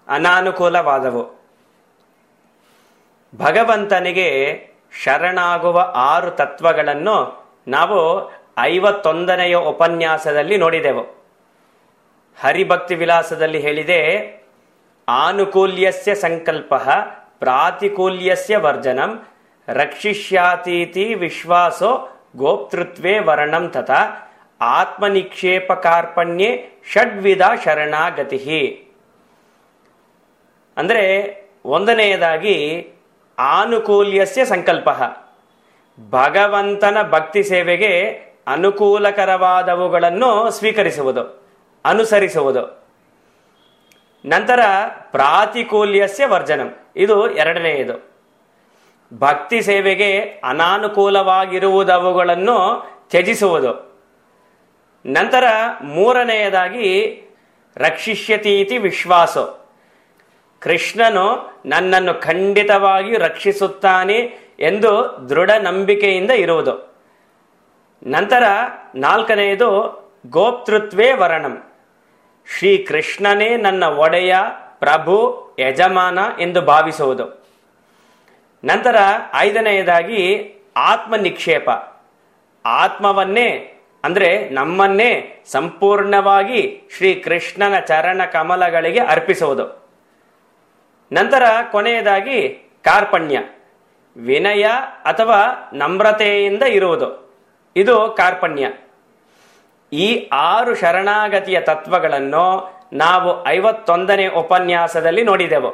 ಅನಾನುಕೂಲವಾದವು. ಭಗವಂತನಿಗೆ ಶರಣಾಗುವ 6 ತತ್ವಗಳನ್ನು ನಾವು 51ನೆಯ ಉಪನ್ಯಾಸದಲ್ಲಿ ನೋಡಿದೆವು. ಹರಿಭಕ್ತಿ ವಿಲಾಸದಲ್ಲಿ ಹೇಳಿದೆ, ಆನುಕೂಲ್ಯಸ್ಯ ಸಂಕಲ್ಪಃ ಪ್ರಾತಿಕೂಲ್ಯಸ್ಯ ವರ್ಜನಂ ರಕ್ಷಿಷ್ಯಾತೀತಿ ವಿಶ್ವಾಸೋ ಗೋಪ್ತೃತ್ವೇ ವರ್ಣಂ ತಥಾ ಆತ್ಮನಿಕ್ಷೇಪ ಕಾರ್ಪಣ್ಯೆ ಷಡ್ವಿಧ ಶರಣಾಗತಿ. ಅಂದರೆ ಒಂದನೆಯದಾಗಿ ಆನುಕೂಲ್ಯಸ್ಯ ಸಂಕಲ್ಪ, ಭಗವಂತನ ಭಕ್ತಿ ಸೇವೆಗೆ ಅನುಕೂಲಕರವಾದವುಗಳನ್ನು ಸ್ವೀಕರಿಸುವುದು, ಅನುಸರಿಸುವುದು. ನಂತರ ಪ್ರಾತಿಕೂಲ್ಯಸ್ಯ ವರ್ಜನಂ, ಇದು ಎರಡನೆಯದು. ಭಕ್ತಿ ಸೇವೆಗೆ ಅನಾನುಕೂಲವಾಗಿರುವುದವುಗಳನ್ನು ತ್ಯಜಿಸುವುದು. ನಂತರ ಮೂರನೆಯದಾಗಿ ರಕ್ಷಿಷ್ಯತೀತಿ ವಿಶ್ವಾಸೋ, ಕೃಷ್ಣನು ನನ್ನನ್ನು ಖಂಡಿತವಾಗಿ ರಕ್ಷಿಸುತ್ತಾನೆ ಎಂದು ದೃಢ ನಂಬಿಕೆಯಿಂದ ಇರುವುದು. ನಂತರ ನಾಲ್ಕನೆಯದು ಗೋಪ್ತೃತ್ವೇ ವರ್ಣಂ, ಶ್ರೀ ಕೃಷ್ಣನೇ ನನ್ನ ಒಡೆಯ, ಪ್ರಭು, ಯಜಮಾನ ಎಂದು ಭಾವಿಸುವುದು. ನಂತರ ಐದನೆಯದಾಗಿ ಆತ್ಮ ನಿಕ್ಷೇಪ, ಆತ್ಮವನ್ನೇ ಅಂದ್ರೆ ನಮ್ಮನ್ನೇ ಸಂಪೂರ್ಣವಾಗಿ ಶ್ರೀ ಕೃಷ್ಣನ ಚರಣ ಕಮಲಗಳಿಗೆ ಅರ್ಪಿಸುವುದು. ನಂತರ ಕೊನೆಯದಾಗಿ ಕಾರ್ಪಣ್ಯ, ವಿನಯ ಅಥವಾ ನಮ್ರತೆಯಿಂದ ಇರುವುದು, ಇದು ಕಾರ್ಪಣ್ಯ. ಈ 6 ಶರಣಾಗತಿಯ ತತ್ವಗಳನ್ನು ನಾವು 51ನೇ ಉಪನ್ಯಾಸದಲ್ಲಿ ನೋಡಿದೆವು.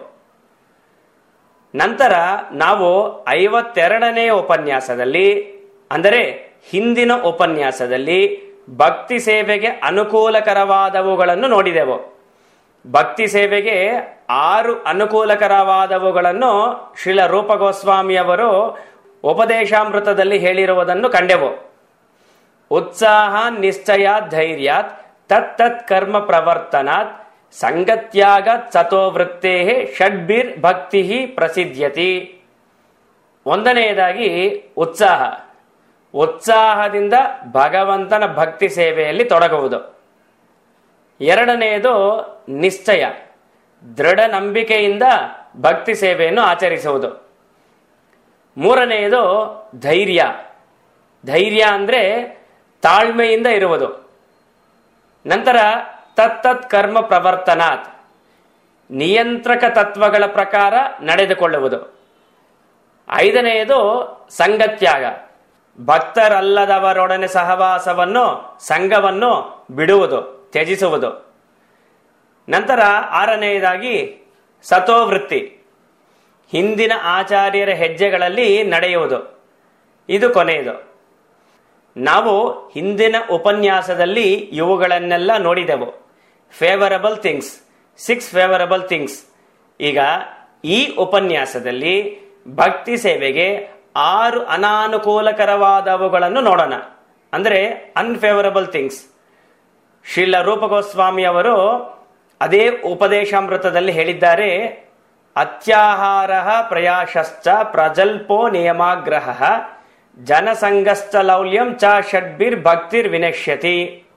ನಂತರ ನಾವು 52ನೇ ಉಪನ್ಯಾಸದಲ್ಲಿ, ಅಂದರೆ ಹಿಂದಿನ ಉಪನ್ಯಾಸದಲ್ಲಿ ಭಕ್ತಿ ಸೇವೆಗೆ ಅನುಕೂಲಕರವಾದವುಗಳನ್ನು ನೋಡಿದೆವು. ಭಕ್ತಿ ಸೇವೆಗೆ 6 ಅನುಕೂಲಕರವಾದವುಗಳನ್ನು ಶ್ರೀಲ ರೂಪ ಗೋಸ್ವಾಮಿಯವರು ಉಪದೇಶಾಮೃತದಲ್ಲಿ ಹೇಳಿರುವುದನ್ನು ಕಂಡೆವು. ಉತ್ಸಾಹ ನಿಶ್ಚಯಾತ್ ಧೈರ್ಯಾತ್ ತತ್ ಕರ್ಮ ಪ್ರವರ್ತನಾತ್ ಸಂಗತ್ಯಾಗತ್ ಸತೋವೃತ್ತೇ ಷಡ್ಭಿರ್ ಭಕ್ತಿ ಪ್ರಸಿದ್ಧ್ಯತಿ. ಒಂದನೆಯದಾಗಿ ಉತ್ಸಾಹ, ಉತ್ಸಾಹದಿಂದ ಭಗವಂತನ ಭಕ್ತಿ ಸೇವೆಯಲ್ಲಿ ತೊಡಗುವುದು. ಎರಡನೆಯದು ನಿಶ್ಚಯ, ದೃಢ ನಂಬಿಕೆಯಿಂದ ಭಕ್ತಿ ಸೇವೆಯನ್ನು ಆಚರಿಸುವುದು. ಮೂರನೆಯದು ಧೈರ್ಯ, ಧೈರ್ಯ ಅಂದ್ರೆ ತಾಳ್ಮೆಯಿಂದ ಇರುವುದು. ನಂತರ ತತ್ತತ್ ಕರ್ಮ ಪ್ರವರ್ತನಾತ್, ನಿಯಂತ್ರಕ ತತ್ವಗಳ ಪ್ರಕಾರ ನಡೆದುಕೊಳ್ಳುವುದು. ಐದನೆಯದು ಸಂಗತ್ಯಾಗ, ಭಕ್ತರಲ್ಲದವರೊಡನೆ ಸಹವಾಸವನ್ನು, ಸಂಘವನ್ನು ಬಿಡುವುದು, ತ್ಯಜಿಸುವುದು. ನಂತರ ಆರನೆಯದಾಗಿ ಸತೋವೃತ್ತಿ, ಹಿಂದಿನ ಆಚಾರ್ಯರ ಹೆಜ್ಜೆಗಳಲ್ಲಿ ನಡೆಯುವುದು, ಇದು ಕೊನೆಯದು. ನಾವು ಹಿಂದಿನ ಉಪನ್ಯಾಸದಲ್ಲಿ ಇವುಗಳನ್ನೆಲ್ಲ ನೋಡಿದೆವು. Favourable things, 6 favourable things. ಈಗ ಈ ಉಪನ್ಯಾಸದಲ್ಲಿ ಭಕ್ತಿ ಸೇವೆಗೆ 6 ಅನಾನುಕೂಲಕರವಾದವುಗಳನ್ನು ನೋಡೋಣ, ಅಂದರೆ ಅನ್ಫೇವರಬಲ್ ಥಿಂಗ್ಸ್. ಶ್ರೀಲ ರೂಪ ಗೋಸ್ವಾಮಿ ಅವರು ಅದೇ ಉಪದೇಶಾಮೃತದಲ್ಲಿ ಹೇಳಿದ್ದಾರೆ, ಅತ್ಯಾಹಾರ ಪ್ರಯಾಸಶ್ಚ ಪ್ರಜಲ್ಪೋ ನಿಯಮಾಗ್ರಹ ಜನಸಂಗಶ್ಚ ಲೌಲ್ಯಂ ಚ ಷಡ್ಭಿರ್ ಭಕ್ತಿರ್ ವಿನಶ್ಯತಿ.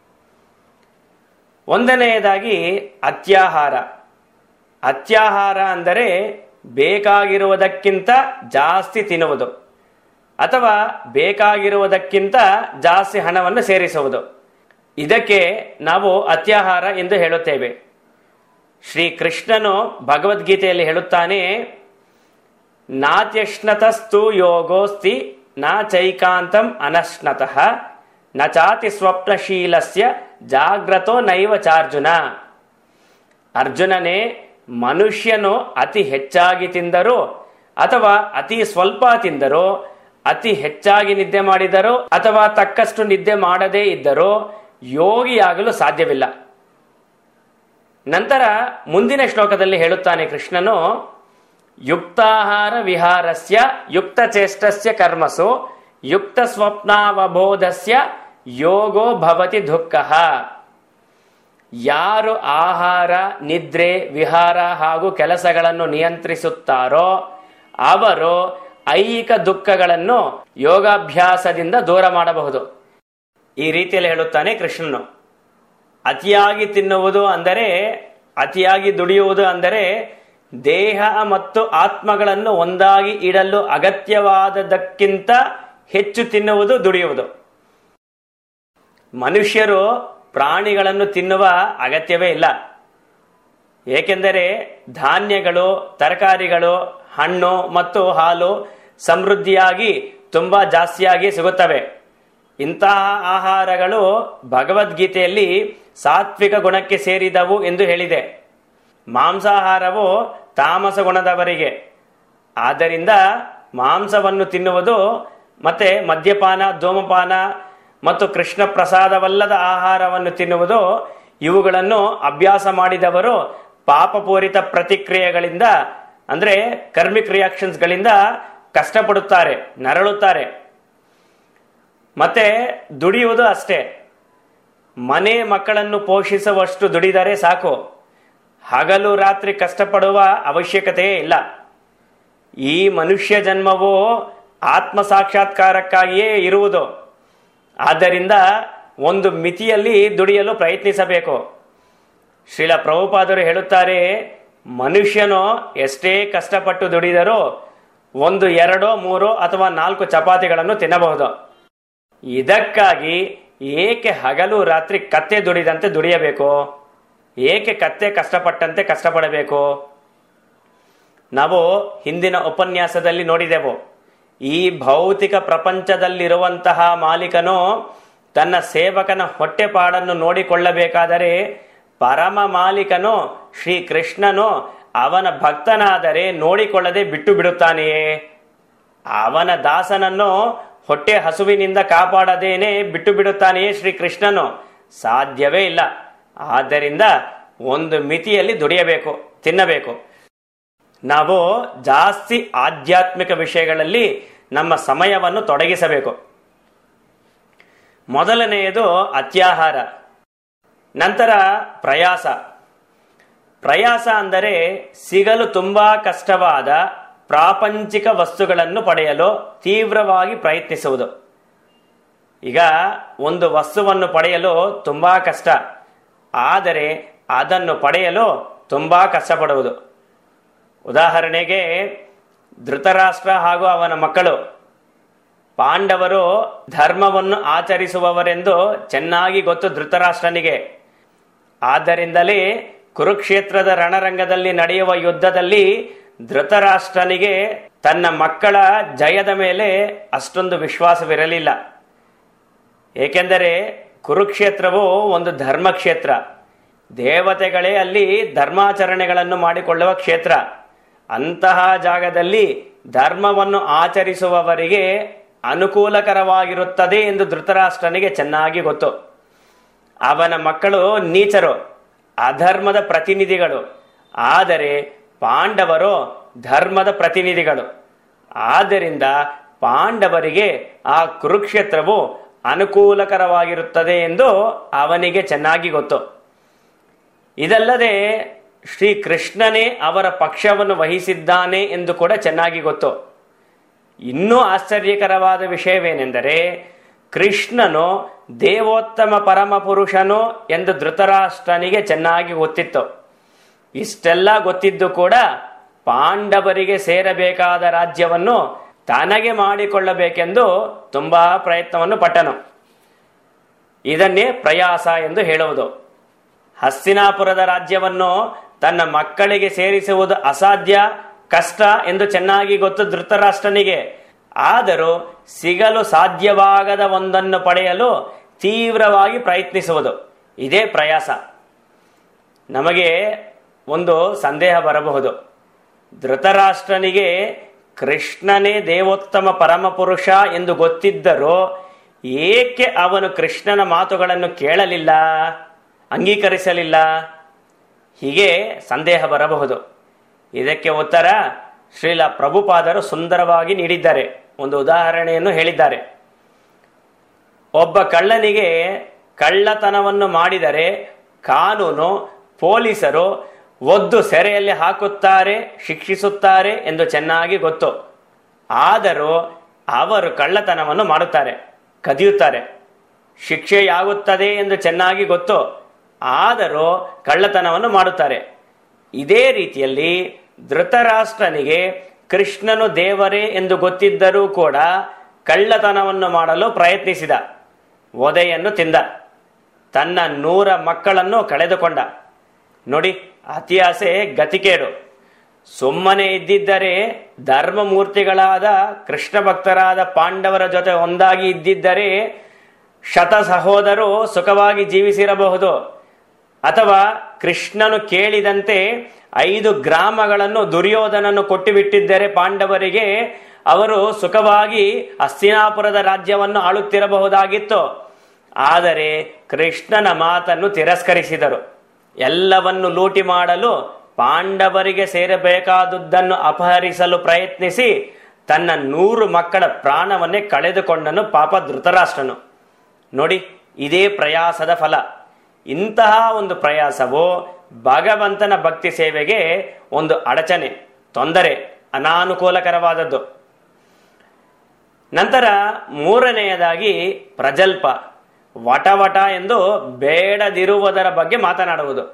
ಒಂದನೆಯದಾಗಿ ಅತ್ಯಾಹಾರ. ಅತ್ಯಾಹಾರ ಅಂದರೆ ಬೇಕಾಗಿರುವುದಕ್ಕಿಂತ ಜಾಸ್ತಿ ತಿನ್ನುವುದು ಅಥವಾ ಬೇಕಾಗಿರುವುದಕ್ಕಿಂತ ಜಾಸ್ತಿ ಹಣವನ್ನು ಸೇರಿಸುವುದು, ಇದಕ್ಕೆ ನಾವು ಅತ್ಯಾಹಾರ ಎಂದು ಹೇಳುತ್ತೇವೆ. ಶ್ರೀ ಕೃಷ್ಣನು ಭಗವದ್ಗೀತೆಯಲ್ಲಿ ಹೇಳುತ್ತಾನೆ, ನಾತ್ಯಶ್ನತಸ್ತು ಯೋಗೋಸ್ತಿ ನ ಚೈಕಾಂತಂ ಅನಶ್ನತಃ ನ ಚಾತಿ ಸ್ವಪ್ನಶೀಲಸ್ಯ ಜಾಗ್ರತೋ ನೈವ ಚಾರ್ಜುನ. ಅರ್ಜುನನೇ, ಮನುಷ್ಯನು ಅತಿ ಹೆಚ್ಚಾಗಿ ತಿಂದರೂ ಅಥವಾ ಅತಿ ಸ್ವಲ್ಪ ತಿಂದರೂ, ಅತಿ ಹೆಚ್ಚಾಗಿ ನಿದ್ದೆ ಮಾಡಿದರೂ ಅಥವಾ ತಕ್ಕಷ್ಟು ನಿದ್ದೆ ಮಾಡದೇ ಇದ್ದರೂ ಯೋಗಿಯಾಗಲು ಸಾಧ್ಯವಿಲ್ಲ. ನಂತರ ಮುಂದಿನ ಶ್ಲೋಕದಲ್ಲಿ ಹೇಳುತ್ತಾನೆ ಕೃಷ್ಣನು, ಯುಕ್ತಾಹಾರ ವಿಹಾರಸ್ಯ ಯುಕ್ತ ಚೇಷ್ಟಸ್ಯ ಕರ್ಮಸು ಯುಕ್ತ ಸ್ವಪ್ನಾವಬೋಧಸ್ಯ ಯೋಗೋ ಭವತಿ ದುಃಖಃ. ಯಾರು ಆಹಾರ, ನಿದ್ರೆ, ವಿಹಾರ ಹಾಗೂ ಕೆಲಸಗಳನ್ನು ನಿಯಂತ್ರಿಸುತ್ತಾರೋ ಅವರು ಐಹಿಕ ದುಃಖಗಳನ್ನು ಯೋಗಾಭ್ಯಾಸದಿಂದ ದೂರ ಮಾಡಬಹುದು. ಈ ರೀತಿಯಲ್ಲಿ ಹೇಳುತ್ತಾನೆ ಕೃಷ್ಣನು. ಅತಿಯಾಗಿ ತಿನ್ನುವುದು ಅಂದರೆ ಅತಿಯಾಗಿ ದುಡಿಯುವುದು ಅಂದರೆ ದೇಹ ಮತ್ತು ಆತ್ಮಗಳನ್ನು ಒಂದಾಗಿ ಇಡಲು ಅಗತ್ಯವಾದದಕ್ಕಿಂತ ಹೆಚ್ಚು ತಿನ್ನುವುದು ದುಡಿಯುವುದು. ಮನುಷ್ಯರು ಪ್ರಾಣಿಗಳನ್ನು ತಿನ್ನುವ ಅಗತ್ಯವೇ ಇಲ್ಲ. ಏಕೆಂದರೆ ಧಾನ್ಯಗಳು, ತರಕಾರಿಗಳು, ಹಣ್ಣು ಮತ್ತು ಹಾಲು ಸಮೃದ್ಧಿಯಾಗಿ ತುಂಬಾ ಜಾಸ್ತಿಯಾಗಿ ಸಿಗುತ್ತವೆ. ಇಂತಹ ಆಹಾರಗಳು ಭಗವದ್ಗೀತೆಯಲ್ಲಿ ಸಾತ್ವಿಕ ಗುಣಕ್ಕೆ ಸೇರಿದವು ಎಂದು ಹೇಳಿದೆ. ಮಾಂಸಾಹಾರವು ತಾಮಸ ಗುಣದವರಿಗೆ. ಆದ್ದರಿಂದ ಮಾಂಸವನ್ನು ತಿನ್ನುವುದು ಮತ್ತೆ ಮದ್ಯಪಾನ, ಧೂಮಪಾನ ಮತ್ತು ಕೃಷ್ಣ ಪ್ರಸಾದವಲ್ಲದ ಆಹಾರವನ್ನು ತಿನ್ನುವುದು, ಇವುಗಳನ್ನು ಅಭ್ಯಾಸ ಮಾಡಿದವರು ಪಾಪಪೂರಿತ ಪ್ರತಿಕ್ರಿಯೆಗಳಿಂದ ಅಂದ್ರೆ ಕರ್ಮಿಕ್ ರಿಯಾಕ್ಷನ್ಸ್ ಗಳಿಂದ ಕಷ್ಟಪಡುತ್ತಾರೆ, ನರಳುತ್ತಾರೆ. ಮತ್ತೆ ದುಡಿಯುವುದು ಅಷ್ಟೇ. ಮನೆ ಮಕ್ಕಳನ್ನು ಪೋಷಿಸುವಷ್ಟು ದುಡಿದರೆ ಸಾಕು. ಹಗಲು ರಾತ್ರಿ ಕಷ್ಟಪಡುವ ಅವಶ್ಯಕತೆಯೇ ಇಲ್ಲ. ಈ ಮನುಷ್ಯ ಜನ್ಮವು ಆತ್ಮ ಸಾಕ್ಷಾತ್ಕಾರಕ್ಕಾಗಿಯೇ ಇರುವುದು. ಆದ್ದರಿಂದ ಒಂದು ಮಿತಿಯಲ್ಲಿ ದುಡಿಯಲು ಪ್ರಯತ್ನಿಸಬೇಕು. ಶ್ರೀಲ ಪ್ರಭುಪಾದರು ಹೇಳುತ್ತಾರೆ, ಮನುಷ್ಯನು ಎಷ್ಟೇ ಕಷ್ಟಪಟ್ಟು ದುಡಿದರೂ 1, 2, 3 ಅಥವಾ 4 ಚಪಾತಿಗಳನ್ನು ತಿನ್ನಬಹುದು. ಇದಕ್ಕಾಗಿ ಏಕೆ ಹಗಲು ರಾತ್ರಿ ಕತ್ತೆ ದುಡಿದಂತೆ ದುಡಿಯಬೇಕು? ಏಕೆ ಕತ್ತೆ ಕಷ್ಟಪಟ್ಟಂತೆ ಕಷ್ಟಪಡಬೇಕು? ನಾವು ಹಿಂದಿನ ಉಪನ್ಯಾಸದಲ್ಲಿ ನೋಡಿದೆವು, ಈ ಭೌತಿಕ ಪ್ರಪಂಚದಲ್ಲಿರುವಂತಹ ಮಾಲೀಕನು ತನ್ನ ಸೇವಕನ ಹೊಟ್ಟೆಪಾಡನ್ನು ನೋಡಿಕೊಳ್ಳಬೇಕಾದರೆ ಪರಮ ಮಾಲೀಕನು ಶ್ರೀ ಕೃಷ್ಣನು ಅವನ ಭಕ್ತನಾದರೆ ನೋಡಿಕೊಳ್ಳದೆ ಬಿಟ್ಟು ಬಿಡುತ್ತಾನೆಯೇ? ಅವನ ದಾಸನನ್ನು ಹೊಟ್ಟೆ ಹಸುವಿನಿಂದ ಕಾಪಾಡದೇನೆ ಬಿಟ್ಟು ಬಿಡುತ್ತಾನೆಯೇ ಶ್ರೀ ಕೃಷ್ಣನು? ಸಾಧ್ಯವೇ ಇಲ್ಲ. ಆದ್ದರಿಂದ ಒಂದು ಮಿತಿಯಲ್ಲಿ ದುಡಿಯಬೇಕು, ತಿನ್ನಬೇಕು. ನಾವು ಜಾಸ್ತಿ ಆಧ್ಯಾತ್ಮಿಕ ವಿಷಯಗಳಲ್ಲಿ ನಮ್ಮ ಸಮಯವನ್ನು ತೊಡಗಿಸಬೇಕು. ಮೊದಲನೆಯದು ಅತ್ಯಾಹಾರ, ನಂತರ ಪ್ರಯಾಸ. ಪ್ರಯಾಸ ಅಂದರೆ ಸಿಗಲು ತುಂಬಾ ಕಷ್ಟವಾದ ಪ್ರಾಪಂಚಿಕ ವಸ್ತುಗಳನ್ನು ಪಡೆಯಲು ತೀವ್ರವಾಗಿ ಪ್ರಯತ್ನಿಸುವುದು. ಈಗ ಒಂದು ವಸ್ತುವನ್ನು ಪಡೆಯಲು ತುಂಬಾ ಕಷ್ಟ, ಆದರೆ ಅದನ್ನು ಪಡೆಯಲು ತುಂಬಾ ಕಷ್ಟಪಡುವುದು. ಉದಾಹರಣೆಗೆ ಧೃತರಾಷ್ಟ್ರ ಹಾಗೂ ಅವನ ಮಕ್ಕಳು. ಪಾಂಡವರು ಧರ್ಮವನ್ನು ಆಚರಿಸುವವರೆಂದು ಚೆನ್ನಾಗಿ ಗೊತ್ತು ಧೃತರಾಷ್ಟ್ರನಿಗೆ. ಆದ್ದರಿಂದಲೇ ಕುರುಕ್ಷೇತ್ರದ ರಣರಂಗದಲ್ಲಿ ನಡೆಯುವ ಯುದ್ಧದಲ್ಲಿ ಧೃತರಾಷ್ಟ್ರನಿಗೆ ತನ್ನ ಮಕ್ಕಳ ಜಯದ ಮೇಲೆ ಅಷ್ಟೊಂದು ವಿಶ್ವಾಸವಿರಲಿಲ್ಲ. ಏಕೆಂದರೆ ಕುರುಕ್ಷೇತ್ರವು ಒಂದು ಧರ್ಮಕ್ಷೇತ್ರ. ದೇವತೆಗಳೇ ಅಲ್ಲಿ ಧರ್ಮಾಚರಣೆಗಳನ್ನು ಮಾಡಿಕೊಳ್ಳುವ ಕ್ಷೇತ್ರ. ಅಂತಹ ಜಾಗದಲ್ಲಿ ಧರ್ಮವನ್ನು ಆಚರಿಸುವವರಿಗೆ ಅನುಕೂಲಕರವಾಗಿರುತ್ತದೆ ಎಂದು ಧೃತರಾಷ್ಟ್ರನಿಗೆ ಚೆನ್ನಾಗಿ ಗೊತ್ತು. ಅವನ ಮಕ್ಕಳು ನೀಚರು, ಅಧರ್ಮದ ಪ್ರತಿನಿಧಿಗಳು. ಆದರೆ ಪಾಂಡವರು ಧರ್ಮದ ಪ್ರತಿನಿಧಿಗಳು. ಆದ್ದರಿಂದ ಪಾಂಡವರಿಗೆ ಆ ಕುರುಕ್ಷೇತ್ರವು ಅನುಕೂಲಕರವಾಗಿರುತ್ತದೆ ಎಂದು ಅವನಿಗೆ ಚೆನ್ನಾಗಿ ಗೊತ್ತು. ಇದಲ್ಲದೆ ಶ್ರೀ ಕೃಷ್ಣನೇ ಅವರ ಪಕ್ಷವನ್ನು ವಹಿಸಿದ್ದಾನೆ ಎಂದು ಕೂಡ ಚೆನ್ನಾಗಿ ಗೊತ್ತು. ಇನ್ನೂ ಆಶ್ಚರ್ಯಕರವಾದ ವಿಷಯವೇನೆಂದರೆ, ಕೃಷ್ಣನು ದೇವೋತ್ತಮ ಪರಮ ಪುರುಷನು ಎಂದು ಧೃತರಾಷ್ಟ್ರನಿಗೆ ಚೆನ್ನಾಗಿ ಗೊತ್ತಿತ್ತು. ಇಷ್ಟೆಲ್ಲ ಗೊತ್ತಿದ್ದು ಕೂಡ ಪಾಂಡವರಿಗೆ ಸೇರಬೇಕಾದ ರಾಜ್ಯವನ್ನು ತನಗೆ ಮಾಡಿಕೊಳ್ಳಬೇಕೆಂದು ತುಂಬಾ ಪ್ರಯತ್ನವನ್ನು ಪಟ್ಟನು. ಇದನ್ನೇ ಪ್ರಯಾಸ ಎಂದು ಹೇಳುವುದು. ಹಸ್ತಿನಾಪುರದ ರಾಜ್ಯವನ್ನು ತನ್ನ ಮಕ್ಕಳಿಗೆ ಸೇರಿಸುವುದು ಅಸಾಧ್ಯ, ಕಷ್ಟ ಎಂದು ಚೆನ್ನಾಗಿ ಗೊತ್ತು ಧೃತರಾಷ್ಟ್ರನಿಗೆ. ಆದರೂ ಸಿಗಲು ಸಾಧ್ಯವಾಗದ ಒಂದನ್ನು ಪಡೆಯಲು ತೀವ್ರವಾಗಿ ಪ್ರಯತ್ನಿಸುವುದು, ಇದೇ ಪ್ರಯಾಸ. ನಮಗೆ ಒಂದು ಸಂದೇಹ ಬರಬಹುದು. ಧೃತರಾಷ್ಟ್ರನಿಗೆ ಕೃಷ್ಣನೇ ದೇವೋತ್ತಮ ಪರಮಪುರುಷ ಎಂದು ಗೊತ್ತಿದ್ದರೂ ಏಕೆ ಅವನು ಕೃಷ್ಣನ ಮಾತುಗಳನ್ನು ಕೇಳಲಿಲ್ಲ, ಅಂಗೀಕರಿಸಲಿಲ್ಲ? ಹೀಗೆ ಸಂದೇಹ ಬರಬಹುದು. ಇದಕ್ಕೆ ಉತ್ತರ ಶ್ರೀಲ ಪ್ರಭುಪಾದರು ಸುಂದರವಾಗಿ ನೀಡಿದ್ದಾರೆ. ಒಂದು ಉದಾಹರಣೆಯನ್ನು ಹೇಳಿದ್ದಾರೆ. ಒಬ್ಬ ಕಳ್ಳನಿಗೆ ಕಳ್ಳತನವನ್ನು ಮಾಡಿದರೆ ಕಾನೂನು, ಪೊಲೀಸರು ಒದ್ದು ಸೆರೆಯಲ್ಲಿ ಹಾಕುತ್ತಾರೆ, ಶಿಕ್ಷಿಸುತ್ತಾರೆ ಎಂದು ಚೆನ್ನಾಗಿ ಗೊತ್ತು. ಆದರೂ ಅವರು ಕಳ್ಳತನವನ್ನು ಮಾಡುತ್ತಾರೆ, ಕದಿಯುತ್ತಾರೆ. ಶಿಕ್ಷೆಯಾಗುತ್ತದೆ ಎಂದು ಚೆನ್ನಾಗಿ ಗೊತ್ತು. ಆದರೂ ಕಳ್ಳತನವನ್ನು ಮಾಡುತ್ತಾರೆ. ಇದೇ ರೀತಿಯಲ್ಲಿ ಧೃತರಾಷ್ಟ್ರನಿಗೆ ಕೃಷ್ಣನು ದೇವರೇ ಎಂದು ಗೊತ್ತಿದ್ದರೂ ಕೂಡ ಕಳ್ಳತನವನ್ನು ಮಾಡಲು ಪ್ರಯತ್ನಿಸಿದ. ವಧೆಯನ್ನು ತಿಂದ. ತನ್ನ 100 ಮಕ್ಕಳನ್ನು ಕಳೆದುಕೊಂಡ. ನೋಡಿ, ಅತಿ ಆಸೆ ಗತಿಕೇಡು. ಸುಮ್ಮನೆ ಇದ್ದಿದ್ದರೆ, ಧರ್ಮಮೂರ್ತಿಗಳಾದ ಕೃಷ್ಣ ಭಕ್ತರಾದ ಪಾಂಡವರ ಜೊತೆ ಒಂದಾಗಿ ಇದ್ದಿದ್ದರೆ ಶತ ಸಹೋದರು ಸುಖವಾಗಿ ಜೀವಿಸಿರಬಹುದು. ಅಥವಾ ಕೃಷ್ಣನು ಕೇಳಿದಂತೆ 5 ಗ್ರಾಮಗಳನ್ನು ದುರ್ಯೋಧನನ್ನು ಕೊಟ್ಟು ಬಿಟ್ಟಿದ್ದರೆ ಪಾಂಡವರಿಗೆ, ಅವರು ಸುಖವಾಗಿ ಹಸ್ತಿನಾಪುರದ ರಾಜ್ಯವನ್ನು ಆಳುತ್ತಿರಬಹುದಾಗಿತ್ತು. ಆದರೆ ಕೃಷ್ಣನ ಮಾತನ್ನು ತಿರಸ್ಕರಿಸಿದರು. ಎಲ್ಲವನ್ನು ಲೂಟಿ ಮಾಡಲು, ಪಾಂಡವರಿಗೆ ಸೇರಬೇಕಾದುದನ್ನು ಅಪಹರಿಸಲು ಪ್ರಯತ್ನಿಸಿ ತನ್ನ 100 ಮಕ್ಕಳ ಪ್ರಾಣವನ್ನೇ ಕಳೆದುಕೊಂಡನು ಪಾಪ ಧೃತರಾಷ್ಟ್ರನು. ನೋಡಿ, ಇದೇ ಪ್ರಯಾಸದ ಫಲ. ಇಂತಹ ಒಂದು ಪ್ರಯಾಸವು ಭಗವಂತನ ಭಕ್ತಿ ಸೇವೆಗೆ ಒಂದು ಅಡಚಣೆ, ತೊಂದರೆ, ಅನಾನುಕೂಲಕರವಾದದ್ದು. ನಂತರ 3ನೆಯದಾಗಿ ಪ್ರಜಲ್ಪ, ವಟವಟ ಎಂದು ಬೇಡದಿರುವುದರ ಬಗ್ಗೆ ಮಾತನಾಡುವುದು.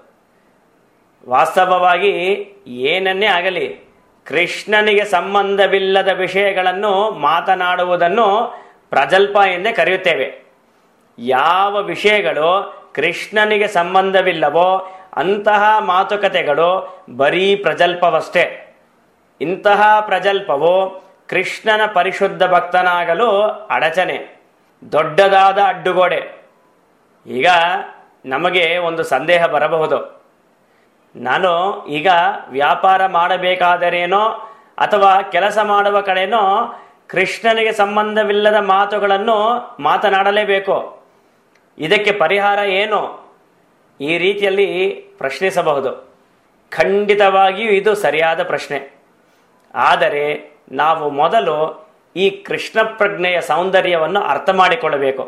ವಾಸ್ತವವಾಗಿ ಏನನ್ನೇ ಆಗಲಿ, ಕೃಷ್ಣನಿಗೆ ಸಂಬಂಧವಿಲ್ಲದ ವಿಷಯಗಳನ್ನು ಮಾತನಾಡುವುದನ್ನು ಪ್ರಜಲ್ಪ ಎಂದೇ ಕರೆಯುತ್ತೇವೆ. ಯಾವ ವಿಷಯಗಳು ಕೃಷ್ಣನಿಗೆ ಸಂಬಂಧವಿಲ್ಲವೋ ಅಂತಹ ಮಾತುಕತೆಗಳು ಬರೀ ಪ್ರಜಲ್ಪವಷ್ಟೇ. ಇಂತಹ ಪ್ರಜಲ್ಪವು ಕೃಷ್ಣನ ಪರಿಶುದ್ಧ ಭಕ್ತನಾಗಲು ಅಡಚಣೆ, ದೊಡ್ಡದಾದ ಅಡ್ಡುಗೋಡೆ. ಈಗ ನಮಗೆ ಒಂದು ಸಂದೇಹ ಬರಬಹುದು, ನಾನು ಈಗ ವ್ಯಾಪಾರ ಮಾಡಬೇಕಾದರೇನೋ ಅಥವಾ ಕೆಲಸ ಮಾಡುವ ಕಡೆನೋ ಕೃಷ್ಣನಿಗೆ ಸಂಬಂಧವಿಲ್ಲದ ಮಾತುಗಳನ್ನು ಮಾತನಾಡಲೇಬೇಕು, ಇದಕ್ಕೆ ಪರಿಹಾರ ಏನು? ಈ ರೀತಿಯಲ್ಲಿ ಪ್ರಶ್ನಿಸಬಹುದು. ಖಂಡಿತವಾಗಿಯೂ ಇದು ಸರಿಯಾದ ಪ್ರಶ್ನೆ. ಆದರೆ ನಾವು ಮೊದಲು ಈ ಕೃಷ್ಣ ಪ್ರಜ್ಞೆಯ ಸೌಂದರ್ಯವನ್ನು ಅರ್ಥ ಮಾಡಿಕೊಳ್ಳಬೇಕು.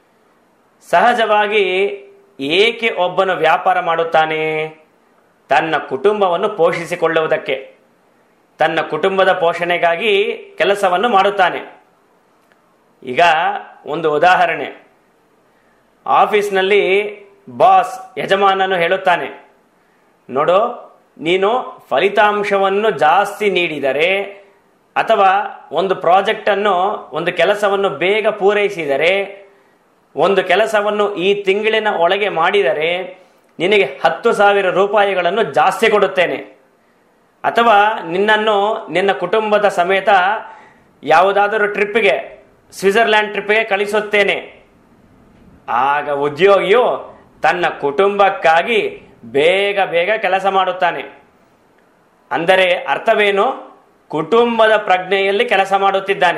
ಸಹಜವಾಗಿ ಏಕೆ ಒಬ್ಬನು ವ್ಯಾಪಾರ ಮಾಡುತ್ತಾನೆ? ತನ್ನ ಕುಟುಂಬವನ್ನು ಪೋಷಿಸಿಕೊಳ್ಳುವುದಕ್ಕೆ, ತನ್ನ ಕುಟುಂಬದ ಪೋಷಣೆಗಾಗಿ ಕೆಲಸವನ್ನು ಮಾಡುತ್ತಾನೆ. ಈಗ ಒಂದು ಉದಾಹರಣೆ, ಆಫೀಸ್ನಲ್ಲಿ ಬಾಸ್, ಯಜಮಾನನು ಹೇಳುತ್ತಾನೆ, ನೋಡು, ನೀನು ಫಲಿತಾಂಶವನ್ನು ಜಾಸ್ತಿ ನೀಡಿದರೆ ಅಥವಾ ಒಂದು ಪ್ರಾಜೆಕ್ಟ್ ಅನ್ನು, ಒಂದು ಕೆಲಸವನ್ನು ಬೇಗ ಪೂರೈಸಿದರೆ, ಒಂದು ಕೆಲಸವನ್ನು ಈ ತಿಂಗಳಿನ ಒಳಗೆ ಮಾಡಿದರೆ ನಿನಗೆ 10,000 ರೂಪಾಯಿಗಳನ್ನು ಜಾಸ್ತಿ ಕೊಡುತ್ತೇನೆ. ಅಥವಾ ನಿನ್ನನ್ನು ನಿನ್ನ ಕುಟುಂಬದ ಸಮೇತ ಯಾವುದಾದರೂ ಟ್ರಿಪ್ಗೆ, ಸ್ವಿಟ್ಜರ್ಲ್ಯಾಂಡ್ ಟ್ರಿಪ್ಗೆ ಕಳಿಸುತ್ತೇನೆ. ಆಗ ಉದ್ಯೋಗಿಯು ತನ್ನ ಕುಟುಂಬಕ್ಕಾಗಿ ಬೇಗ ಬೇಗ ಕೆಲಸ ಮಾಡುತ್ತಾನೆ. ಅಂದರೆ ಅರ್ಥವೇನು? ಕುಟುಂಬದ ಪ್ರಜ್ಞೆಯಲ್ಲಿ ಕೆಲಸ ಮಾಡುತ್ತಿದ್ದಾನೆ.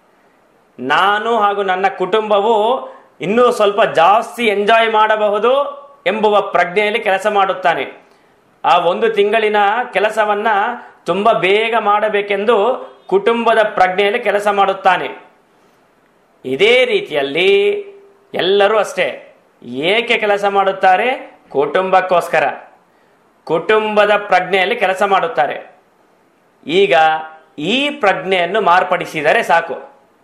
ನಾನು ಹಾಗೂ ನನ್ನ ಕುಟುಂಬವು ಇನ್ನೂ ಸ್ವಲ್ಪ ಜಾಸ್ತಿ ಎಂಜಾಯ್ ಮಾಡಬಹುದು ಎಂಬುವ ಪ್ರಜ್ಞೆಯಲ್ಲಿ ಕೆಲಸ ಮಾಡುತ್ತಾನೆ. ಆ 1 ತಿಂಗಳಿನ ಕೆಲಸವನ್ನ ತುಂಬಾ ಬೇಗ ಮಾಡಬೇಕೆಂದು ಕುಟುಂಬದ ಪ್ರಜ್ಞೆಯಲ್ಲಿ ಕೆಲಸ ಮಾಡುತ್ತಾನೆ. ಇದೇ ರೀತಿಯಲ್ಲಿ ಎಲ್ಲರೂ ಅಷ್ಟೇ. ಏಕೆ ಕೆಲಸ ಮಾಡುತ್ತಾರೆ? ಕುಟುಂಬಕ್ಕೋಸ್ಕರ, ಕುಟುಂಬದ ಪ್ರಜ್ಞೆಯಲ್ಲಿ ಕೆಲಸ ಮಾಡುತ್ತಾರೆ. ಈಗ ಈ ಪ್ರಜ್ಞೆಯನ್ನು ಮಾರ್ಪಡಿಸಿದರೆ ಸಾಕು.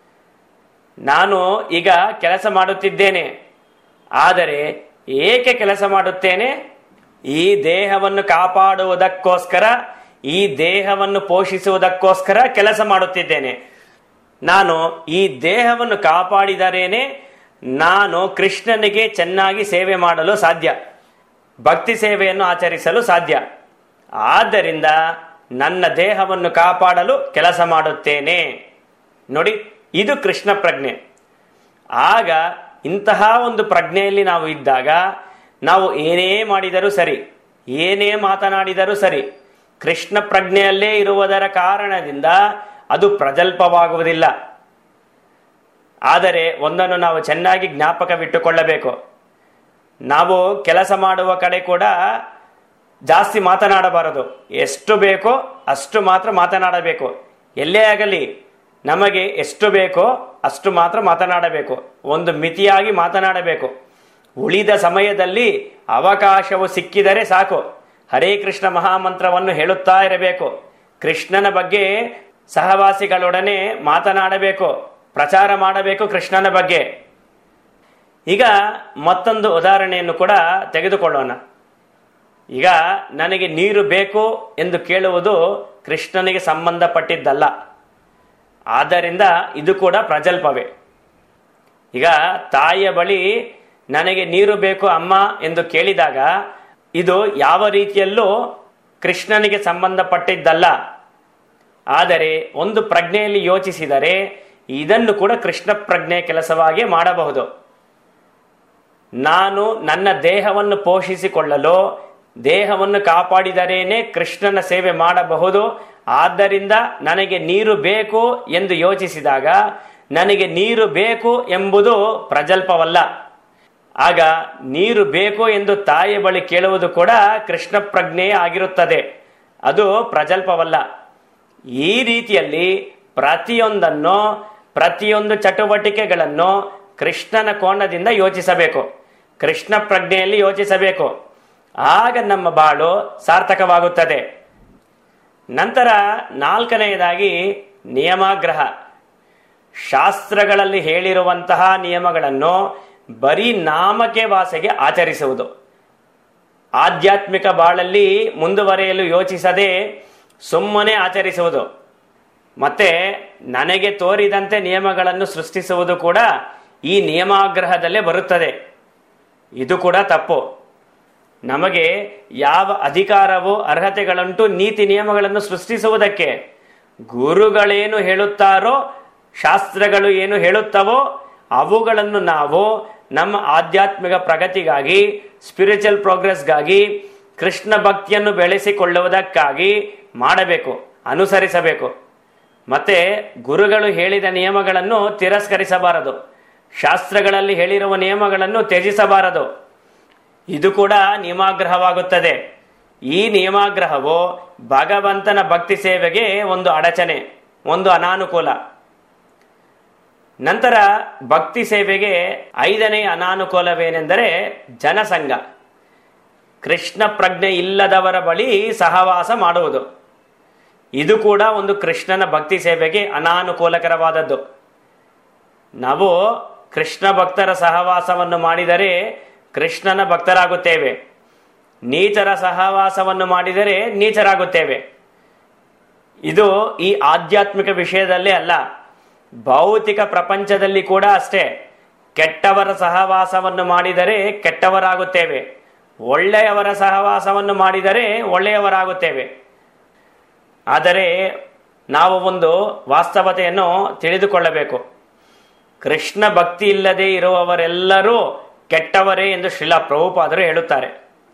ನಾನು ಈಗ ಕೆಲಸ ಮಾಡುತ್ತಿದ್ದೇನೆ, ಆದರೆ ಏಕೆ ಕೆಲಸ ಮಾಡುತ್ತೇನೆ? ಈ ದೇಹವನ್ನು ಕಾಪಾಡುವುದಕ್ಕೋಸ್ಕರ, ಈ ದೇಹವನ್ನು ಪೋಷಿಸುವುದಕ್ಕೋಸ್ಕರ ಕೆಲಸ ಮಾಡುತ್ತಿದ್ದೇನೆ. ನಾನು ಈ ದೇಹವನ್ನು ಕಾಪಾಡಿದರೇನೆ ನಾನು ಕೃಷ್ಣನಿಗೆ ಚೆನ್ನಾಗಿ ಸೇವೆ ಮಾಡಲು ಸಾಧ್ಯ, ಭಕ್ತಿ ಸೇವೆಯನ್ನು ಆಚರಿಸಲು ಸಾಧ್ಯ. ಆದ್ದರಿಂದ ನನ್ನ ದೇಹವನ್ನು ಕಾಪಾಡಲು ಕೆಲಸ ಮಾಡುತ್ತೇನೆ. ನೋಡಿ, ಇದು ಕೃಷ್ಣ ಪ್ರಜ್ಞೆ. ಆಗ ಇಂತಹ ಒಂದು ಪ್ರಜ್ಞೆಯಲ್ಲಿ ನಾವು ಇದ್ದಾಗ ನಾವು ಏನೇ ಮಾಡಿದರೂ ಸರಿ, ಏನೇ ಮಾತನಾಡಿದರೂ ಸರಿ, ಕೃಷ್ಣ ಪ್ರಜ್ಞೆಯಲ್ಲೇ ಇರುವುದರ ಕಾರಣದಿಂದ ಅದು ಪ್ರಜಲ್ಪವಾಗುವುದಿಲ್ಲ. ಆದರೆ ಒಂದನ್ನು ನಾವು ಚೆನ್ನಾಗಿ ಜ್ಞಾಪಕವಿಟ್ಟುಕೊಳ್ಳಬೇಕು, ನಾವು ಕೆಲಸ ಮಾಡುವ ಕಡೆ ಕೂಡ ಜಾಸ್ತಿ ಮಾತನಾಡಬಾರದು. ಎಷ್ಟು ಬೇಕೋ ಅಷ್ಟು ಮಾತ್ರ ಮಾತನಾಡಬೇಕು. ಎಲ್ಲೇ ಆಗಲಿ ನಮಗೆ ಎಷ್ಟು ಬೇಕೋ ಅಷ್ಟು ಮಾತ್ರ ಮಾತನಾಡಬೇಕು. ಒಂದು ಮಿತಿಯಾಗಿ ಮಾತನಾಡಬೇಕು. ಉಳಿದ ಸಮಯದಲ್ಲಿ ಅವಕಾಶವು ಸಿಕ್ಕಿದರೆ ಸಾಕು, ಹರೇ ಕೃಷ್ಣ ಮಹಾಮಂತ್ರವನ್ನು ಹೇಳುತ್ತಾ ಇರಬೇಕು. ಕೃಷ್ಣನ ಬಗ್ಗೆ ಸಹವಾಸಿಗಳೊಡನೆ ಮಾತನಾಡಬೇಕು, ಪ್ರಚಾರ ಮಾಡಬೇಕು ಕೃಷ್ಣನ ಬಗ್ಗೆ. ಈಗ ಮತ್ತೊಂದು ಉದಾಹರಣೆಯನ್ನು ಕೂಡ ತೆಗೆದುಕೊಳ್ಳೋಣ. ಈಗ ನನಗೆ ನೀರು ಬೇಕು ಎಂದು ಕೇಳುವುದು ಕೃಷ್ಣನಿಗೆ ಸಂಬಂಧಪಟ್ಟಿದ್ದಲ್ಲ. ಆದ್ದರಿಂದ ಇದು ಕೂಡ ಪ್ರಜಲ್ಪವೇ. ಈಗ ತಾಯಿಯ ಬಳಿ ನನಗೆ ನೀರು ಬೇಕು ಅಮ್ಮ ಎಂದು ಕೇಳಿದಾಗ ಇದು ಯಾವ ರೀತಿಯಲ್ಲೂ ಕೃಷ್ಣನಿಗೆ ಸಂಬಂಧಪಟ್ಟಿದ್ದಲ್ಲ. ಆದರೆ ಒಂದು ಪ್ರಜ್ಞೆಯಲ್ಲಿ ಯೋಚಿಸಿದರೆ ಇದನ್ನು ಕೂಡ ಕೃಷ್ಣ ಪ್ರಜ್ಞೆ ಕೆಲಸವಾಗಿ ಮಾಡಬಹುದು. ನಾನು ನನ್ನ ದೇಹವನ್ನು ಪೋಷಿಸಿಕೊಳ್ಳಲು, ದೇಹವನ್ನು ಕಾಪಾಡಿದರೇನೆ ಕೃಷ್ಣನ ಸೇವೆ ಮಾಡಬಹುದು. ಆದ್ದರಿಂದ ನನಗೆ ನೀರು ಬೇಕು ಎಂದು ಯೋಚಿಸಿದಾಗ ನನಗೆ ನೀರು ಬೇಕು ಎಂಬುದು ಪ್ರಜಲ್ಪವಲ್ಲ. ಆಗ ನೀರು ಬೇಕು ಎಂದು ತಾಯಿಯ ಬಳಿ ಕೇಳುವುದು ಕೂಡ ಕೃಷ್ಣ ಪ್ರಜ್ಞೆಯೇ ಆಗಿರುತ್ತದೆ, ಅದು ಪ್ರಜಲ್ಪವಲ್ಲ. ಈ ರೀತಿಯಲ್ಲಿ ಪ್ರತಿಯೊಂದು ಚಟುವಟಿಕೆಗಳನ್ನು ಕೃಷ್ಣನ ಕೋಣದಿಂದ ಯೋಚಿಸಬೇಕು, ಕೃಷ್ಣ ಪ್ರಜ್ಞೆಯಲ್ಲಿ ಯೋಚಿಸಬೇಕು. ಆಗ ನಮ್ಮ ಬಾಳು ಸಾರ್ಥಕವಾಗುತ್ತದೆ. ನಂತರ ನಾಲ್ಕನೆಯದಾಗಿ ನಿಯಮಾಗ್ರಹ. ಶಾಸ್ತ್ರಗಳಲ್ಲಿ ಹೇಳಿರುವಂತಹ ನಿಯಮಗಳನ್ನು ಬರೀ ನಾಮಕೆ ವಾಸೆಗೆ ಆಚರಿಸುವುದು. ಆಧ್ಯಾತ್ಮಿಕ ಬಾಳಲ್ಲಿ ಮುಂದುವರೆಯಲು ಯೋಚಿಸದೆ ಸುಮ್ಮನೆ ಆಚರಿಸುವುದು, ಮತ್ತೆ ನನಗೆ ತೋರಿದಂತೆ ನಿಯಮಗಳನ್ನು ಸೃಷ್ಟಿಸುವುದು ಕೂಡ ಈ ನಿಯಮಾಗ್ರಹದಲ್ಲೇ ಬರುತ್ತದೆ. ಇದು ಕೂಡ ತಪ್ಪು. ನಮಗೆ ಯಾವ ಅಧಿಕಾರವೋ ಅರ್ಹತೆಗಳುಂಟು ನೀತಿ ನಿಯಮಗಳನ್ನು ಸೃಷ್ಟಿಸುವುದಕ್ಕೆ? ಗುರುಗಳೇನು ಹೇಳುತ್ತಾರೋ, ಶಾಸ್ತ್ರಗಳು ಏನು ಹೇಳುತ್ತವೋ ಅವುಗಳನ್ನು ನಾವು ನಮ್ಮ ಆಧ್ಯಾತ್ಮಿಕ ಪ್ರಗತಿಗಾಗಿ, ಸ್ಪಿರಿಚುವಲ್ ಪ್ರೋಗ್ರೆಸ್ಗಾಗಿ, ಕೃಷ್ಣ ಭಕ್ತಿಯನ್ನು ಬೆಳೆಸಿಕೊಳ್ಳುವುದಕ್ಕಾಗಿ ಮಾಡಬೇಕು, ಅನುಸರಿಸಬೇಕು. ಮತ್ತೆ ಗುರುಗಳು ಹೇಳಿದ ನಿಯಮಗಳನ್ನು ತಿರಸ್ಕರಿಸಬಾರದು, ಶಾಸ್ತ್ರಗಳಲ್ಲಿ ಹೇಳಿರುವ ನಿಯಮಗಳನ್ನು ತ್ಯಜಿಸಬಾರದು. ಇದು ಕೂಡ ನಿಯಮಾಗ್ರಹವಾಗುತ್ತದೆ. ಈ ನಿಯಮಾಗ್ರಹವು ಭಗವಂತನ ಭಕ್ತಿ ಸೇವೆಗೆ ಒಂದು ಅಡಚಣೆ, ಒಂದು ಅನಾನುಕೂಲ. ನಂತರ ಭಕ್ತಿ ಸೇವೆಗೆ 5ನೇ ಅನಾನುಕೂಲವೇನೆಂದರೆ ಜನಸಂಘ. ಕೃಷ್ಣ ಪ್ರಜ್ಞೆ ಇಲ್ಲದವರ ಬಳಿ ಸಹವಾಸ ಮಾಡುವುದು. ಇದು ಕೂಡ ಒಂದು ಕೃಷ್ಣನ ಭಕ್ತಿ ಸೇವೆಗೆ ಅನಾನುಕೂಲಕರವಾದದ್ದು. ನಾವು ಕೃಷ್ಣ ಭಕ್ತರ ಸಹವಾಸವನ್ನು ಮಾಡಿದರೆ ಕೃಷ್ಣನ ಭಕ್ತರಾಗುತ್ತೇವೆ, ನೀಚರ ಸಹವಾಸವನ್ನು ಮಾಡಿದರೆ ನೀಚರಾಗುತ್ತೇವೆ. ಇದು ಈ ಆಧ್ಯಾತ್ಮಿಕ ವಿಷಯದಲ್ಲೇ ಅಲ್ಲ, ಭೌತಿಕ ಪ್ರಪಂಚದಲ್ಲಿ ಕೂಡ ಅಷ್ಟೇ. ಕೆಟ್ಟವರ ಸಹವಾಸವನ್ನು ಮಾಡಿದರೆ ಕೆಟ್ಟವರಾಗುತ್ತೇವೆ, ಒಳ್ಳೆಯವರ ಸಹವಾಸವನ್ನು ಮಾಡಿದರೆ ಒಳ್ಳೆಯವರಾಗುತ್ತೇವೆ. ಆದರೆ ನಾವು ಒಂದು ವಾಸ್ತವತೆಯನ್ನು ತಿಳಿದುಕೊಳ್ಳಬೇಕು. ಕೃಷ್ಣ ಭಕ್ತಿ ಇಲ್ಲದೆ ಇರುವವರೆಲ್ಲರೂ ಕೆಟ್ಟವರೇ ಎಂದು ಶ್ರೀಲ ಪ್ರಭುಪಾದರು ಹೇಳುತ್ತಾರೆ.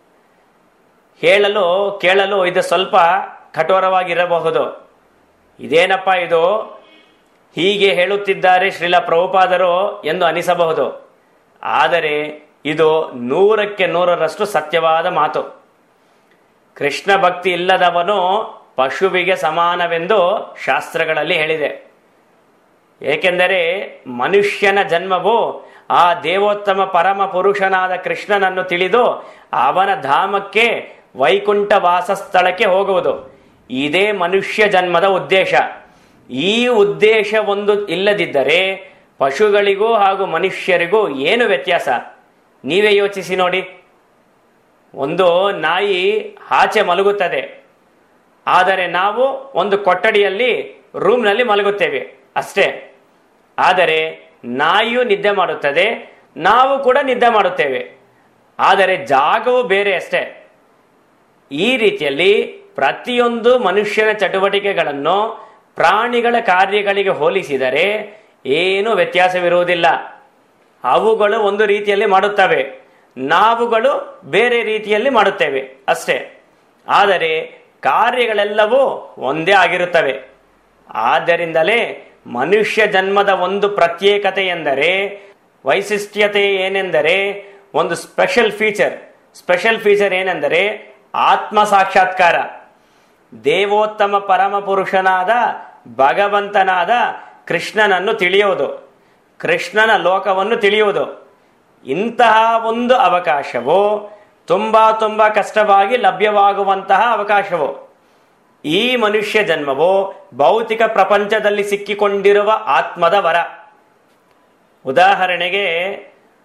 ಕೇಳಲು ಇದು ಸ್ವಲ್ಪ ಕಠೋರವಾಗಿರಬಹುದು. ಇದೇನಪ್ಪ ಇದು, ಹೀಗೆ ಹೇಳುತ್ತಿದ್ದಾರೆ ಶ್ರೀಲ ಪ್ರಭುಪಾದರು ಎಂದು ಅನಿಸಬಹುದು. ಆದರೆ ಇದು 100ಕ್ಕೆ 100ರಷ್ಟು ಸತ್ಯವಾದ ಮಾತು. ಕೃಷ್ಣ ಭಕ್ತಿ ಇಲ್ಲದವನು ಪಶುವಿಗೆ ಸಮಾನವೆಂದು ಶಾಸ್ತ್ರಗಳಲ್ಲಿ ಹೇಳಿದೆ. ಏಕೆಂದರೆ ಮನುಷ್ಯನ ಜನ್ಮವು ಆ ದೇವೋತ್ತಮ ಪರಮ ಪುರುಷನಾದ ಕೃಷ್ಣನನ್ನು ತಿಳಿದು ಅವನ ಧಾಮಕ್ಕೆ, ವೈಕುಂಠ ವಾಸಸ್ಥಳಕ್ಕೆ ಹೋಗುವುದು. ಇದೇ ಮನುಷ್ಯ ಜನ್ಮದ ಉದ್ದೇಶ. ಈ ಉದ್ದೇಶ ಒಂದು ಇಲ್ಲದಿದ್ದರೆ ಪಶುಗಳಿಗೂ ಹಾಗೂ ಮನುಷ್ಯರಿಗೂ ಏನು ವ್ಯತ್ಯಾಸ? ನೀವೇ ಯೋಚಿಸಿ ನೋಡಿ. ಒಂದು ನಾಯಿ ಆಚೆ ಮಲಗುತ್ತದೆ, ಆದರೆ ನಾವು ಒಂದು ಕೊಠಡಿಯಲ್ಲಿ, ರೂಮ್ನಲ್ಲಿ ಮಲಗುತ್ತೇವೆ ಅಷ್ಟೇ. ಆದರೆ ನಾಯಿಯು ನಿದ್ದೆ ಮಾಡುತ್ತದೆ, ನಾವು ಕೂಡ ನಿದ್ದೆ ಮಾಡುತ್ತೇವೆ, ಆದರೆ ಜಾಗವು ಬೇರೆ ಅಷ್ಟೇ. ಈ ರೀತಿಯಲ್ಲಿ ಪ್ರತಿಯೊಂದು ಮನುಷ್ಯನ ಚಟುವಟಿಕೆಗಳನ್ನು ಪ್ರಾಣಿಗಳ ಕಾರ್ಯಗಳಿಗೆ ಹೋಲಿಸಿದರೆ ಏನು ವ್ಯತ್ಯಾಸವಿರುವುದಿಲ್ಲ. ಅವುಗಳು ಒಂದು ರೀತಿಯಲ್ಲಿ ಮಾಡುತ್ತವೆ, ನಾವುಗಳು ಬೇರೆ ರೀತಿಯಲ್ಲಿ ಮಾಡುತ್ತೇವೆ ಅಷ್ಟೇ. ಆದರೆ ಕಾರ್ಯಗಳೆಲ್ಲವೂ ಒಂದೇ ಆಗಿರುತ್ತವೆ. ಆದ್ದರಿಂದಲೇ ಮನುಷ್ಯ ಜನ್ಮದ ಒಂದು ಪ್ರತ್ಯೇಕತೆ ಎಂದರೆ, ವೈಶಿಷ್ಟ್ಯತೆ ಏನೆಂದರೆ, ಒಂದು ಸ್ಪೆಷಲ್ ಫೀಚರ್ ಏನೆಂದರೆ ಆತ್ಮ ಸಾಕ್ಷಾತ್ಕಾರ. ದೇವೋತ್ತಮ ಪರಮ ಪುರುಷನಾದ ಭಗವಂತನಾದ ಕೃಷ್ಣನನ್ನು ತಿಳಿಯುವುದು, ಕೃಷ್ಣನ ಲೋಕವನ್ನು ತಿಳಿಯುವುದು. ಇಂತಹ ಒಂದು ಅವಕಾಶವು ತುಂಬಾ ಕಷ್ಟವಾಗಿ ಲಭ್ಯವಾಗುವಂತಹ ಅವಕಾಶವು. ಈ ಮನುಷ್ಯ ಜನ್ಮವು ಭೌತಿಕ ಪ್ರಪಂಚದಲ್ಲಿ ಸಿಕ್ಕಿಕೊಂಡಿರುವ ಆತ್ಮದ ವರ. ಉದಾಹರಣೆಗೆ,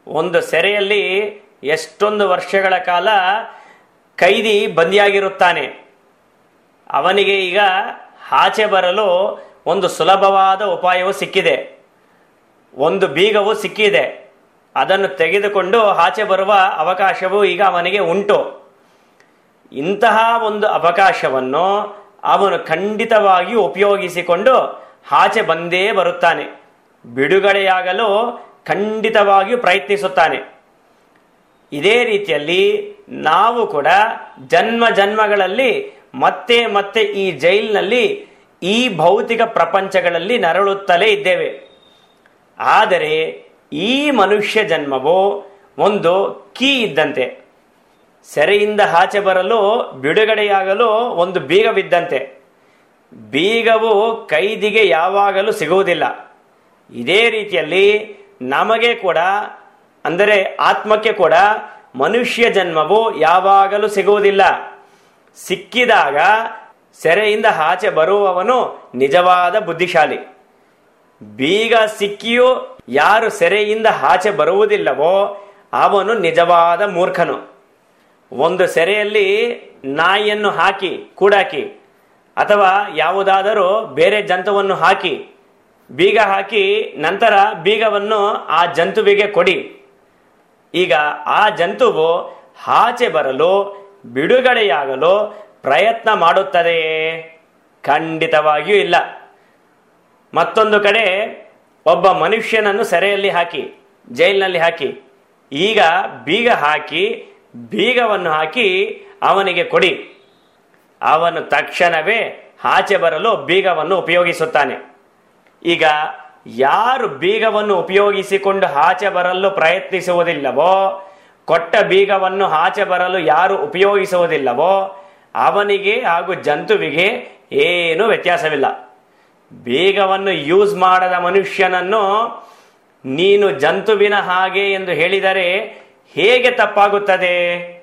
ಒಂದು ಸೆರೆಯಲ್ಲಿ ಎಷ್ಟೊಂದು ವರ್ಷಗಳ ಕಾಲ ಕೈದಿ ಬಂದಿಯಾಗಿರುತ್ತಾನೆ. ಅವನಿಗೆ ಈಗ ಆಚೆ ಬರಲು ಒಂದು ಸುಲಭವಾದ ಉಪಾಯವು ಸಿಕ್ಕಿದೆ, ಒಂದು ಬೀಗವು ಸಿಕ್ಕಿದೆ. ಅದನ್ನು ತೆಗೆದುಕೊಂಡು ಆಚೆ ಬರುವ ಅವಕಾಶವು ಈಗ ಅವನಿಗೆ ಉಂಟು. ಇಂತಹ ಒಂದು ಅವಕಾಶವನ್ನು ಅವನು ಖಂಡಿತವಾಗಿ ಉಪಯೋಗಿಸಿಕೊಂಡು ಆಚೆ ಬಂದೇ ಬರುತ್ತಾನೆ. ಬಿಡುಗಡೆಯಾಗಲು ಖಂಡಿತವಾಗಿಯೂ ಪ್ರಯತ್ನಿಸುತ್ತಾನೆ. ಇದೇ ರೀತಿಯಲ್ಲಿ ನಾವು ಕೂಡ ಜನ್ಮ ಜನ್ಮಗಳಲ್ಲಿ ಮತ್ತೆ ಮತ್ತೆ ಈ ಜೈಲಿನಲ್ಲಿ, ಈ ಭೌತಿಕ ಪ್ರಪಂಚಗಳಲ್ಲಿ ನರಳುತ್ತಲೇ ಇದ್ದೇವೆ. ಆದರೆ ಈ ಮನುಷ್ಯ ಜನ್ಮವು ಒಂದು ಕೀ ಇದ್ದಂತೆ. ಸೆರೆಯಿಂದ ಆಚೆ ಬರಲು, ಬಿಡುಗಡೆಯಾಗಲು ಒಂದು ಬೀಗವಿದ್ದಂತೆ. ಬೀಗವು ಕೈದಿಗೆ ಯಾವಾಗಲೂ ಸಿಗುವುದಿಲ್ಲ. ಇದೇ ರೀತಿಯಲ್ಲಿ ನಮಗೆ ಕೂಡ, ಅಂದರೆ ಆತ್ಮಕ್ಕೆ ಕೂಡ ಮನುಷ್ಯ ಜನ್ಮವು ಯಾವಾಗಲೂ ಸಿಗುವುದಿಲ್ಲ. ಸಿಕ್ಕಿದಾಗ ಸೆರೆಯಿಂದ ಆಚೆ ಬರುವವನು ನಿಜವಾದ ಬುದ್ಧಿಶಾಲಿ. ಬೀಗ ಸಿಕ್ಕಿಯೂ ಯಾರು ಸೆರೆಯಿಂದ ಆಚೆ ಬರುವುದಿಲ್ಲವೋ ಅವನು ನಿಜವಾದ ಮೂರ್ಖನು. ಒಂದು ಸೆರೆಯಲ್ಲಿ ನಾಯಿಯನ್ನು ಹಾಕಿ, ಕೂಡಾಕಿ, ಅಥವಾ ಯಾವುದಾದರೂ ಬೇರೆ ಜಂತುವನ್ನು ಹಾಕಿ, ಬೀಗ ಹಾಕಿ, ನಂತರ ಬೀಗವನ್ನು ಆ ಜಂತುವಿಗೆ ಕೊಡಿ. ಈಗ ಆ ಜಂತುವು ಆಚೆ ಬರಲು, ಬಿಡುಗಡೆಯಾಗಲು ಪ್ರಯತ್ನ ಮಾಡುತ್ತದೆಯೇ? ಖಂಡಿತವಾಗಿಯೂ ಇಲ್ಲ. ಮತ್ತೊಂದು ಕಡೆ ಒಬ್ಬ ಮನುಷ್ಯನನ್ನು ಸೆರೆಯಲ್ಲಿ ಹಾಕಿ, ಜೈಲಿನಲ್ಲಿ ಹಾಕಿ, ಈಗ ಬೀಗ ಹಾಕಿ, ಬೀಗವನ್ನು ಹಾಕಿ ಅವನಿಗೆ ಕೊಡಿ. ಅವನು ತಕ್ಷಣವೇ ಆಚೆ ಬರಲು ಬೀಗವನ್ನು ಉಪಯೋಗಿಸುತ್ತಾನೆ. ಈಗ ಯಾರು ಬೀಗವನ್ನು ಉಪಯೋಗಿಸಿಕೊಂಡು ಆಚೆ ಬರಲು ಪ್ರಯತ್ನಿಸುವುದಿಲ್ಲವೋ, ಕೊಟ್ಟ ಬೀಗವನ್ನು ಆಚೆ ಬರಲು ಯಾರು ಉಪಯೋಗಿಸುವುದಿಲ್ಲವೋ ಅವನಿಗೆ ಹಾಗೂ ಜಂತುವಿಗೆ ಏನೂ ವ್ಯತ್ಯಾಸವಿಲ್ಲ. ಬೀಗವನ್ನು ಯೂಸ್ ಮಾಡದ ಮನುಷ್ಯನನ್ನು ನೀನು ಜಂತುವಿನ ಹಾಗೆ ಎಂದು ಹೇಳಿದರೆ ಹೇಗೆ ತಪ್ಪಾಗುತ್ತದೆ?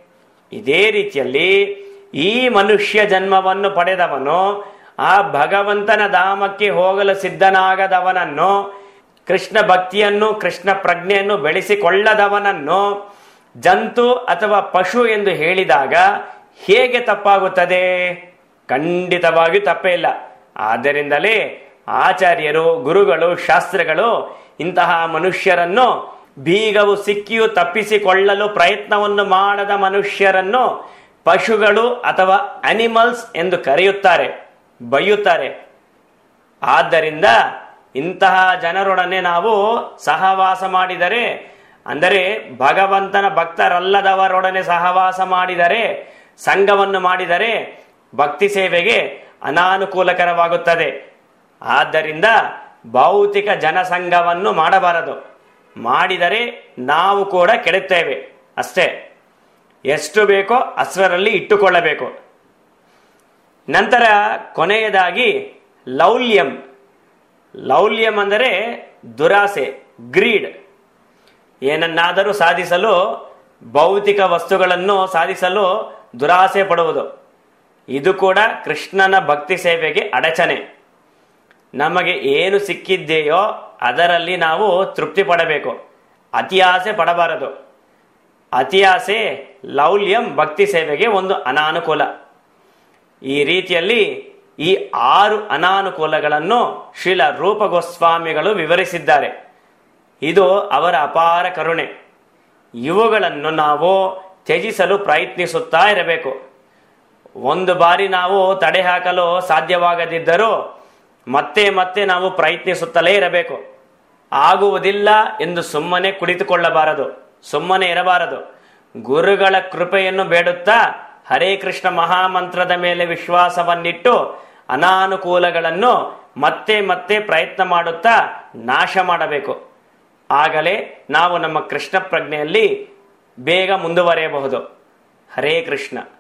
ಇದೇ ರೀತಿಯಲ್ಲಿ ಈ ಮನುಷ್ಯ ಜನ್ಮವನ್ನು ಪಡೆದವನು ಆ ಭಗವಂತನ ಧಾಮಕ್ಕೆ ಹೋಗಲು ಸಿದ್ಧನಾಗದವನನ್ನು, ಕೃಷ್ಣ ಭಕ್ತಿಯನ್ನು, ಕೃಷ್ಣ ಪ್ರಜ್ಞೆಯನ್ನು ಬೆಳೆಸಿಕೊಳ್ಳದವನನ್ನು ಜಂತು ಅಥವಾ ಪಶು ಎಂದು ಹೇಳಿದಾಗ ಹೇಗೆ ತಪ್ಪಾಗುತ್ತದೆ? ಖಂಡಿತವಾಗಿಯೂ ತಪ್ಪೇ ಇಲ್ಲ. ಆದ್ದರಿಂದಲೇ ಆಚಾರ್ಯರು, ಗುರುಗಳು, ಶಾಸ್ತ್ರಗಳು ಇಂತಹ ಮನುಷ್ಯರನ್ನು, ಬೀಗವು ಸಿಕ್ಕಿಯೂ ತಪ್ಪಿಸಿಕೊಳ್ಳಲು ಪ್ರಯತ್ನವನ್ನು ಮಾಡದ ಮನುಷ್ಯರನ್ನು ಪಶುಗಳು ಅಥವಾ ಅನಿಮಲ್ಸ್ ಎಂದು ಕರೆಯುತ್ತಾರೆ, ಬೈಯುತ್ತಾರೆ. ಆದ್ದರಿಂದ ಇಂತಹ ಜನರೊಡನೆ ನಾವು ಸಹವಾಸ ಮಾಡಿದರೆ, ಅಂದರೆ ಭಗವಂತನ ಭಕ್ತರಲ್ಲದವರೊಡನೆ ಸಹವಾಸ ಮಾಡಿದರೆ, ಸಂಘವನ್ನು ಮಾಡಿದರೆ ಭಕ್ತಿ ಸೇವೆಗೆ ಅನಾನುಕೂಲಕರವಾಗುತ್ತದೆ. ಆದ್ದರಿಂದ ಭೌತಿಕ ಜನಸಂಘವನ್ನು ಮಾಡಬಾರದು. ಮಾಡಿದರೆ ನಾವು ಕೂಡ ಕೆಡುತ್ತೇವೆ ಅಷ್ಟೇ. ಎಷ್ಟು ಬೇಕೋ ಅಷ್ಟರಲ್ಲಿ ಇಟ್ಟುಕೊಳ್ಳಬೇಕು. ನಂತರ ಕೊನೆಯದಾಗಿ ಲೌಲ್ಯಂ. ಲೌಲ್ಯಂ ಅಂದರೆ ದುರಾಸೆ, ಗ್ರೀಡ್. ಏನನ್ನಾದರೂ ಸಾಧಿಸಲು, ಭೌತಿಕ ವಸ್ತುಗಳನ್ನು ಸಾಧಿಸಲು ದುರಾಸೆ ಪಡುವುದು. ಇದು ಕೂಡ ಕೃಷ್ಣನ ಭಕ್ತಿ ಸೇವೆಗೆ ಅಡಚಣೆ. ನಮಗೆ ಏನು ಸಿಕ್ಕಿದೆಯೋ ಅದರಲ್ಲಿ ನಾವು ತೃಪ್ತಿ ಪಡಬೇಕು, ಅತಿಯಾಸೆ ಪಡಬಾರದು. ಅತಿಯಾಸೆ, ಲೌಲ್ಯಂ ಭಕ್ತಿ ಸೇವೆಗೆ ಒಂದು ಅನಾನುಕೂಲ. ಈ ರೀತಿಯಲ್ಲಿ ಈ 6 ಅನಾನುಕೂಲಗಳನ್ನು ಶ್ರೀಲ ರೂಪ ಗೋಸ್ವಾಮಿಗಳು ವಿವರಿಸಿದ್ದಾರೆ. ಇದು ಅವರ ಅಪಾರ ಕರುಣೆ. ಇವುಗಳನ್ನು ನಾವು ತ್ಯಜಿಸಲು ಪ್ರಯತ್ನಿಸುತ್ತಾ ಇರಬೇಕು. ಒಂದು ಬಾರಿ ನಾವು ತಡೆ ಹಾಕಲು ಸಾಧ್ಯವಾಗದಿದ್ದರೂ ಮತ್ತೆ ಮತ್ತೆ ನಾವು ಪ್ರಯತ್ನಿಸುತ್ತಲೇ ಇರಬೇಕು. ಆಗುವುದಿಲ್ಲ ಎಂದು ಸುಮ್ಮನೆ ಕುಳಿತುಕೊಳ್ಳಬಾರದು, ಸುಮ್ಮನೆ ಇರಬಾರದು. ಗುರುಗಳ ಕೃಪೆಯನ್ನು ಬೇಡುತ್ತಾ ಹರೇ ಕೃಷ್ಣ ಮಹಾಮಂತ್ರದ ಮೇಲೆ ವಿಶ್ವಾಸವನ್ನಿಟ್ಟು ಅನಾನುಕೂಲಗಳನ್ನು ಮತ್ತೆ ಮತ್ತೆ ಪ್ರಯತ್ನ ಮಾಡುತ್ತಾ ನಾಶ ಮಾಡಬೇಕು. ಆಗಲೇ ನಾವು ನಮ್ಮ ಕೃಷ್ಣ ಪ್ರಜ್ಞೆಯಲ್ಲಿ ಬೇಗ ಮುಂದುವರಿಯಬಹುದು. ಹರೇ ಕೃಷ್ಣ.